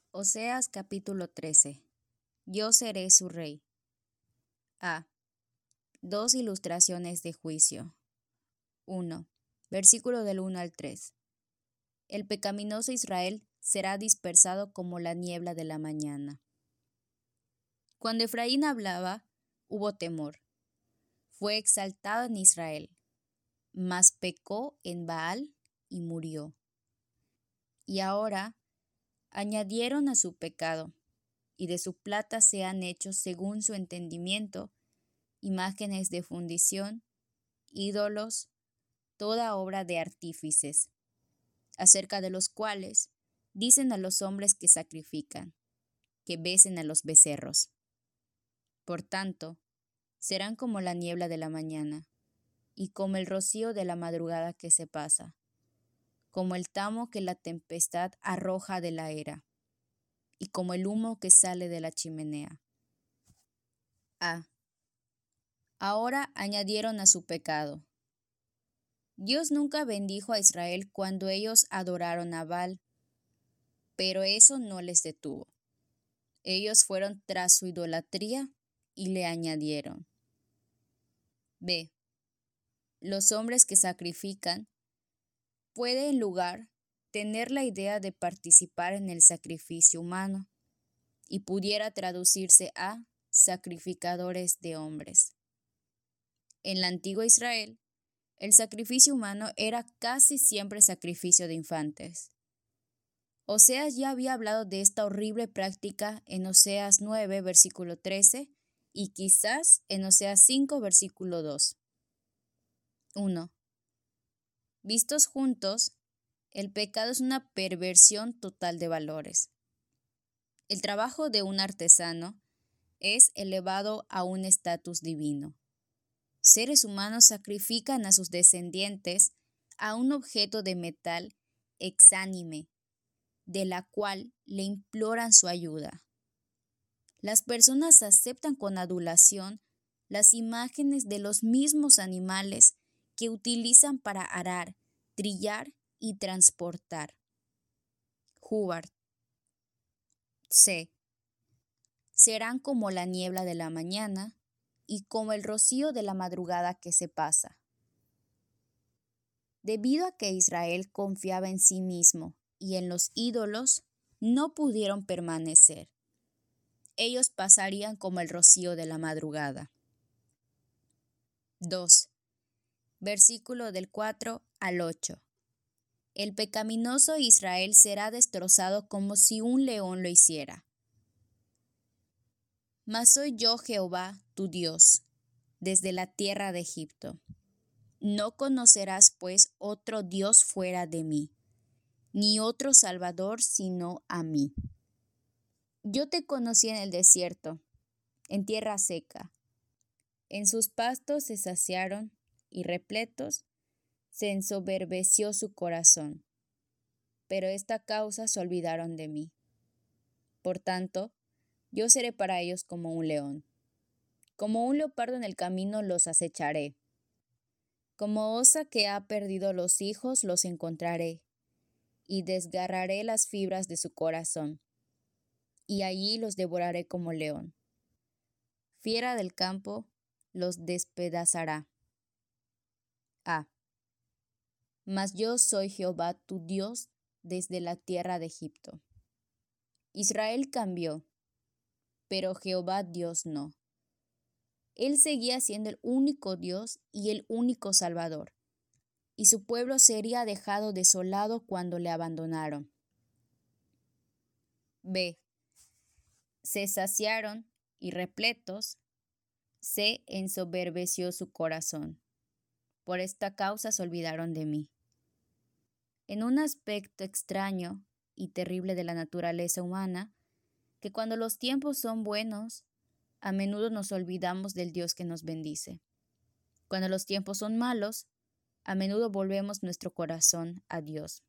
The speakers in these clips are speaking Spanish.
Oseas capítulo 13. Yo seré su rey. A. Dos ilustraciones de juicio. 1. Versículo del 1 al 3. El pecaminoso Israel será dispersado como la niebla de la mañana. Cuando Efraín hablaba, hubo temor. Fue exaltado en Israel, mas pecó en Baal y murió. Y ahora añadieron a su pecado, y de su plata se han hecho según su entendimiento imágenes de fundición, ídolos, toda obra de artífices, acerca de los cuales dicen a los hombres que sacrifican, que besen a los becerros. Por tanto, serán como la niebla de la mañana, y como el rocío de la madrugada que se pasa, como el tamo que la tempestad arroja de la era, y como el humo que sale de la chimenea. A. Ahora añadieron a su pecado. Dios nunca bendijo a Israel cuando ellos adoraron a Baal, pero eso no les detuvo. Ellos fueron tras su idolatría y le añadieron. B. Los hombres que sacrifican pueden en lugar tener la idea de participar en el sacrificio humano y pudiera traducirse a sacrificadores de hombres. En la antigua Israel, el sacrificio humano era casi siempre sacrificio de infantes. Oseas ya había hablado de esta horrible práctica en Oseas 9, versículo 13, y quizás en Oseas 5, versículo 2. 1. Vistos juntos, el pecado es una perversión total de valores. El trabajo de un artesano es elevado a un estatus divino. Seres humanos sacrifican a sus descendientes a un objeto de metal exánime, de la cual le imploran su ayuda. Las personas aceptan con adulación las imágenes de los mismos animales que utilizan para arar, trillar y transportar. Hubbard. C. Serán como la niebla de la mañana y como el rocío de la madrugada que se pasa. Debido a que Israel confiaba en sí mismo y en los ídolos, no pudieron permanecer. Ellos pasarían como el rocío de la madrugada. 2. Versículo del 4 al 8. El pecaminoso Israel será destrozado como si un león lo hiciera. Mas soy yo Jehová, tu Dios, desde la tierra de Egipto. No conocerás, pues, otro Dios fuera de mí, ni otro Salvador sino a mí. Yo te conocí en el desierto, en tierra seca. En sus pastos se saciaron, y repletos se ensoberbeció su corazón. Pero esta causa se olvidaron de mí. Por tanto, yo seré para ellos como un león. Como un leopardo en el camino los acecharé. Como osa que ha perdido los hijos los encontraré, y desgarraré las fibras de su corazón, y allí los devoraré como león. Fiera del campo los despedazará. A. Mas yo soy Jehová tu Dios desde la tierra de Egipto. Israel cambió, pero Jehová Dios no. Él seguía siendo el único Dios y el único Salvador, y su pueblo sería dejado desolado cuando le abandonaron. B. Se saciaron y repletos, se ensoberbeció su corazón. Por esta causa se olvidaron de mí. En un aspecto extraño y terrible de la naturaleza humana, que cuando los tiempos son buenos, a menudo nos olvidamos del Dios que nos bendice. Cuando los tiempos son malos, a menudo volvemos nuestro corazón a Dios.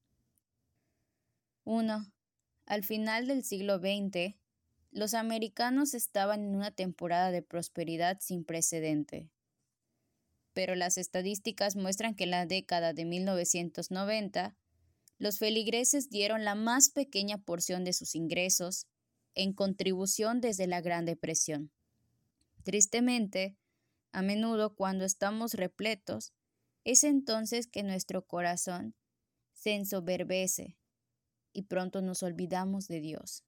1. Al final del siglo XX, los americanos estaban en una temporada de prosperidad sin precedente. Pero las estadísticas muestran que en la década de 1990, Los feligreses dieron la más pequeña porción de sus ingresos en contribución desde la Gran Depresión. Tristemente, a menudo cuando estamos repletos, es entonces que nuestro corazón se ensoberbece y pronto nos olvidamos de Dios.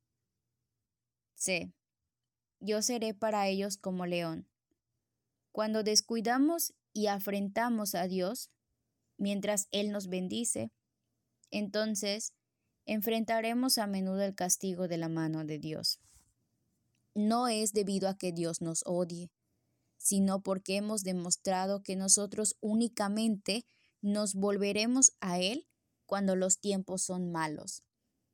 C. Yo seré para ellos como león. Cuando descuidamos y afrentamos a Dios, mientras Él nos bendice, entonces enfrentaremos a menudo el castigo de la mano de Dios. No es debido a que Dios nos odie, sino porque hemos demostrado que nosotros únicamente nos volveremos a Él cuando los tiempos son malos.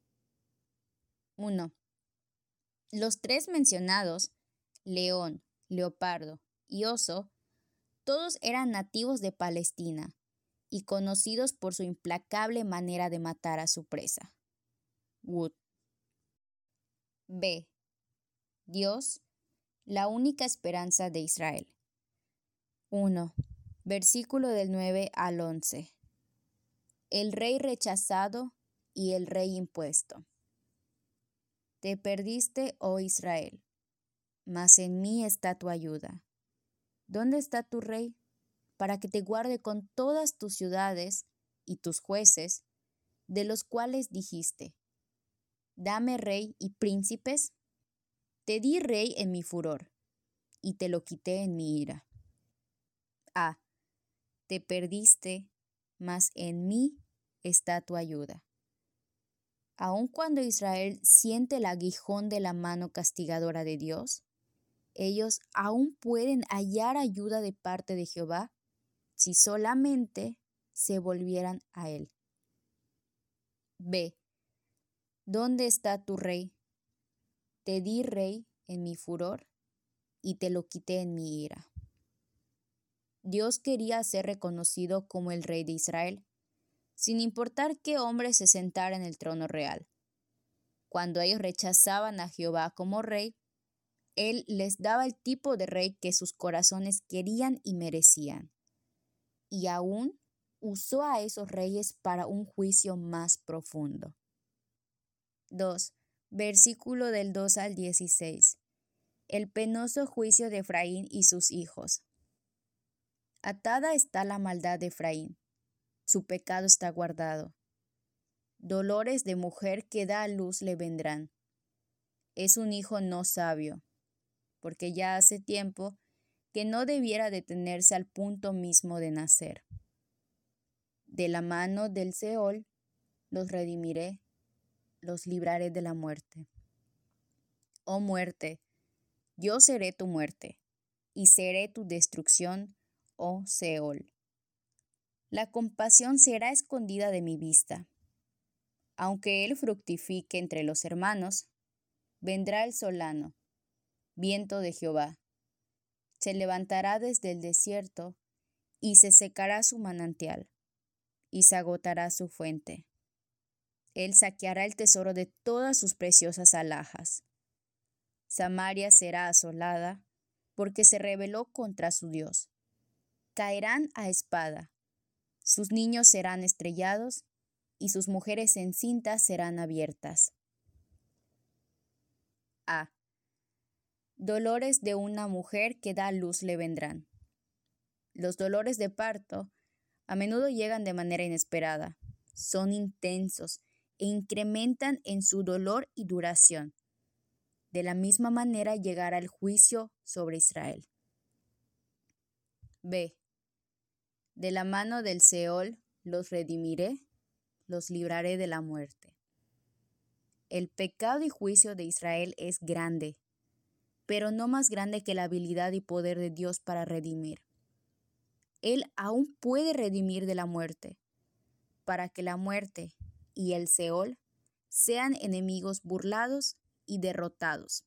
1. Los tres mencionados, león, leopardo y oso, todos eran nativos de Palestina y conocidos por su implacable manera de matar a su presa. Wood. B. Dios, la única esperanza de Israel. 1. Versículo del 9 al 11. El rey rechazado y el rey impuesto. Te perdiste, oh Israel, mas en mí está tu ayuda. ¿Dónde está tu rey? Para que te guarde con todas tus ciudades y tus jueces, de los cuales dijiste, dame rey y príncipes. Te di rey en mi furor, y te lo quité en mi ira. A. Te perdiste, mas en mí está tu ayuda. Aun cuando Israel siente el aguijón de la mano castigadora de Dios, ellos aún pueden hallar ayuda de parte de Jehová si solamente se volvieran a Él. B. ¿Dónde está tu rey? Te di rey en mi furor y te lo quité en mi ira. Dios quería ser reconocido como el rey de Israel, sin importar qué hombre se sentara en el trono real. Cuando ellos rechazaban a Jehová como rey, Él les daba el tipo de rey que sus corazones querían y merecían. Y aún usó a esos reyes para un juicio más profundo. 2. Versículo del 2 al 16. El penoso juicio de Efraín y sus hijos. Atada está la maldad de Efraín, su pecado está guardado. Dolores de mujer que da a luz le vendrán. Es un hijo no sabio, porque ya hace tiempo que no debiera detenerse al punto mismo de nacer. De la mano del Seol los redimiré, los libraré de la muerte. Oh muerte, yo seré tu muerte, y seré tu destrucción, oh Seol. La compasión será escondida de mi vista. Aunque él fructifique entre los hermanos, vendrá el solano, viento de Jehová. Se levantará desde el desierto, y se secará su manantial, y se agotará su fuente. Él saqueará el tesoro de todas sus preciosas alhajas. Samaria será asolada, porque se rebeló contra su Dios. Caerán a espada, sus niños serán estrellados, y sus mujeres encintas serán abiertas. A. Dolores de una mujer que da luz le vendrán. Los dolores de parto a menudo llegan de manera inesperada, son intensos e incrementan en su dolor y duración. De la misma manera llegará el juicio sobre Israel. B. De la mano del Seol los redimiré, los libraré de la muerte. El pecado y juicio de Israel es grande, pero no más grande que la habilidad y poder de Dios para redimir. Él aún puede redimir de la muerte, para que la muerte y el Seol sean enemigos burlados y derrotados.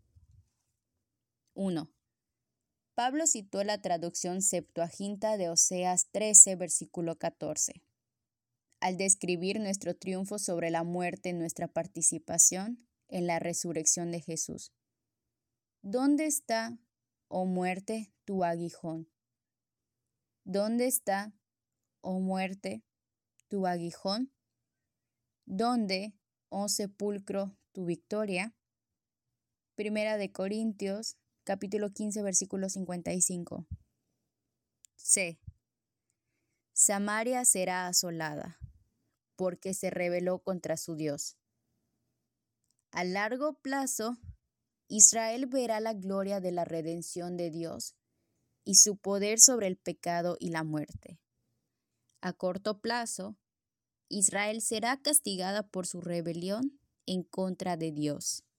1. Pablo citó la traducción Septuaginta de Oseas 13, versículo 14. Al describir nuestro triunfo sobre la muerte en nuestra participación en la resurrección de Jesús. ¿Dónde está, oh muerte, tu aguijón? ¿Dónde está, oh muerte, tu aguijón? ¿Dónde, oh sepulcro, tu victoria? Primera de Corintios, capítulo 15, versículo 55. C. Samaria será asolada, porque se rebeló contra su Dios. A largo plazo, Israel verá la gloria de la redención de Dios y su poder sobre el pecado y la muerte. A corto plazo, Israel será castigada por su rebelión en contra de Dios.